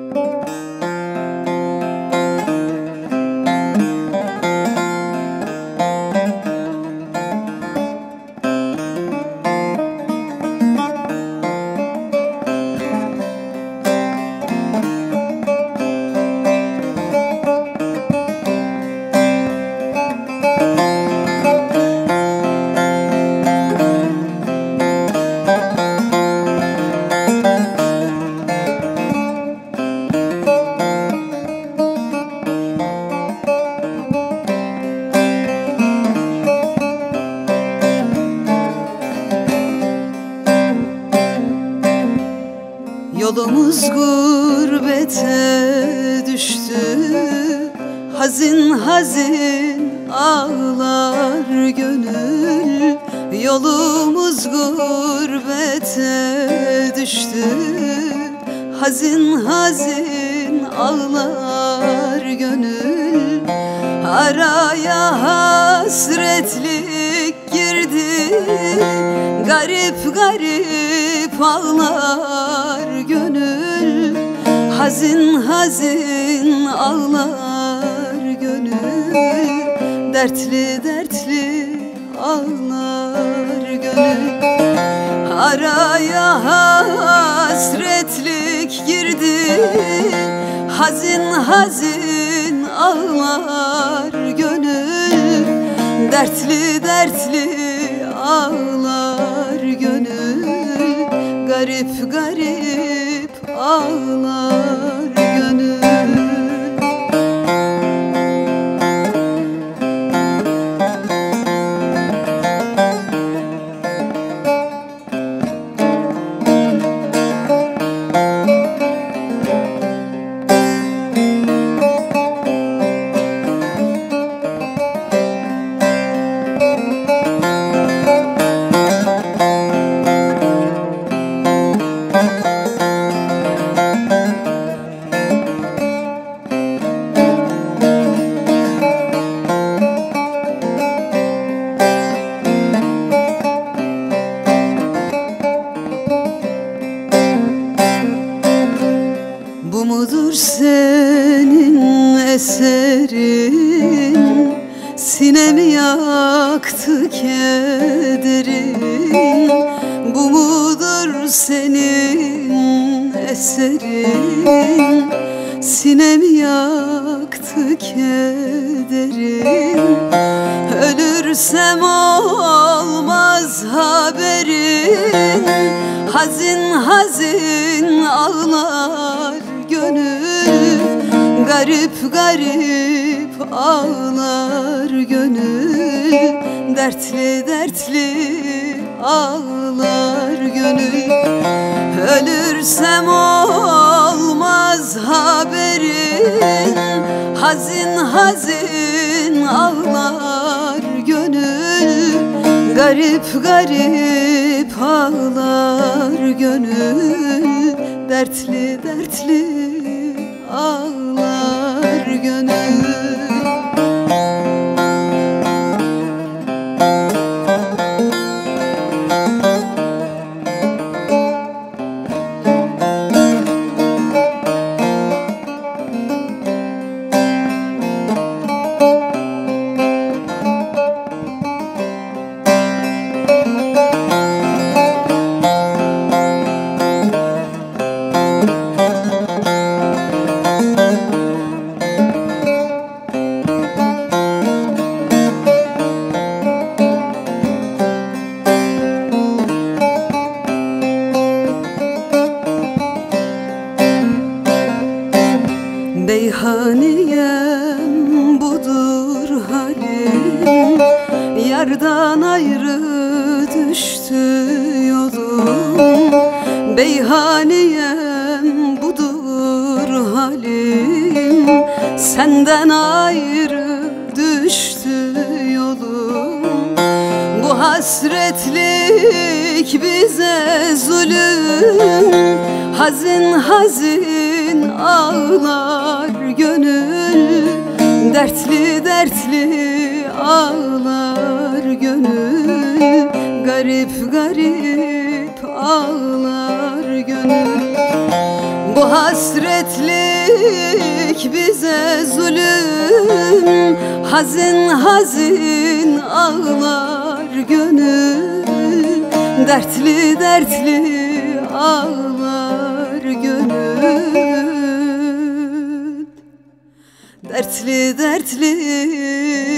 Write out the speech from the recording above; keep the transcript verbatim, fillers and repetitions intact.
Yolumuz gurbete düştü, hazin hazin ağlar gönül. Yolumuz gurbete düştü, hazin hazin ağlar gönül. Araya hasretlik girdi, garip garip ağlar gönül. Hazin hazin ağlar gönül, dertli dertli ağlar gönül. Araya hasretlik girdi, hazin hazin ağlar gönül. Dertli dertli ağlar gönül, garip garip ağlar gönül. Bu mudur senin eserin, sinemi yaktı kederin. Bu mudur senin eserin, sinemi yaktı kederin. Ölürsem olmaz haberin, hazin hazin ağlar gönül. Garip garip ağlar gönül, dertli dertli ağlar gönül. Ölürsem olmaz haberin, hazin hazin ağlar gönül. Garip garip ağlar gönül, dertli dertli ağlar gönül. Beyhaniyem budur halim, yardan ayrı düştü yolum. Beyhaniyem budur halim, senden ayrı düştü yolum. Bu hasretlik bize zulüm, hazin hazin ağlar gönül. Dertli dertli ağlar gönül, garip garip ağlar gönül. Bu Hasretlik bize zulüm, hazin hazin ağlar gönül, dertli dertli ağlar gönül, dertli dertli